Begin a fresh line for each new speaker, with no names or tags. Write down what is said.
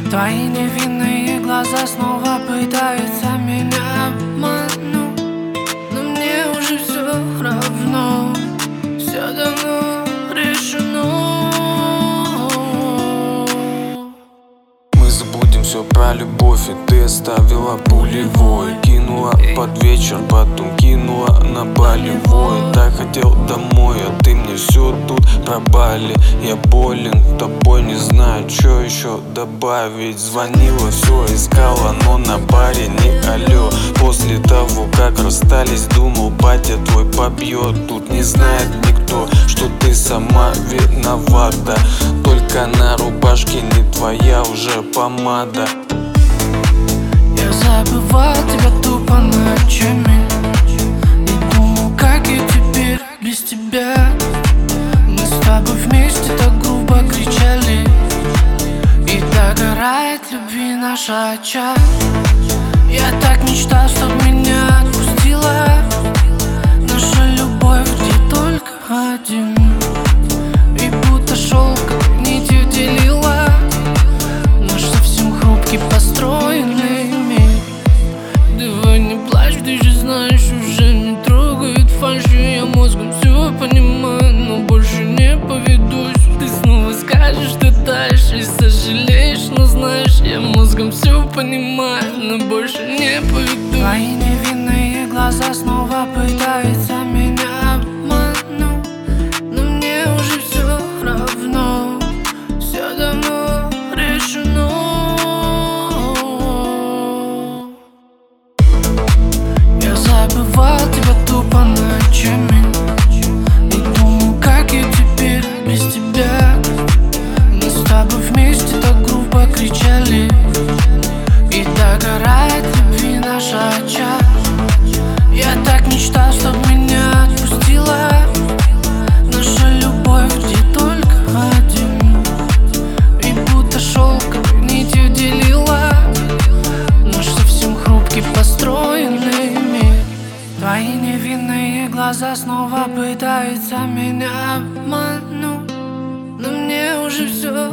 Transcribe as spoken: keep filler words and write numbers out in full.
Твои невинные глаза снова пытаются меня обмануть, но мне уже все равно, все давно решено.
Мы забудем все про любовь, и ты оставила пулевой. Кинула под вечер, потом кинула на болевой. Так хотел домой, а ты мне все тут про Бали. Я болен тобой, не знаю, что еще добавить. Звонила, все искала, но на баре не алло. После того, как расстались, думал, батя твой побьет. Тут не знает никто, что ты сама виновата. Только на рубашке не твоя уже помада.
Я забывал тебя тупо ночами и думал, как я теперь без тебя. Мы с тобой вместе так грубо кричали, и догорает любви наша очаг. Я так мечтал, чтоб меня отпустила наша любовь, где только один. И будто шелк нитью делила наш совсем хрупкий построенный мир. Давай не плачь, ты же знаешь, уже не трогает фальши. Я мозгом все понимаю, но больше не поведусь. Ты снова скажешь, что дальше и сожалеешь, но знаешь, я мозгом все понимаю, но больше не поведусь. Твои невинные глаза снова пытаются меня обмануть, но мне уже все равно, все давно решено. Я забывал тебя тупо ночами и думал, как я теперь без тебя. Мы с тобой вместе так грубо кричали, и догорает любви наша очаг. Я так мечтал, чтоб меня отпустила наша любовь, где только один. И будто шелковой нитью делила наш совсем хрупкий построенный мир. Твои невинные глаза снова пытаются меня обмануть, но мне уже все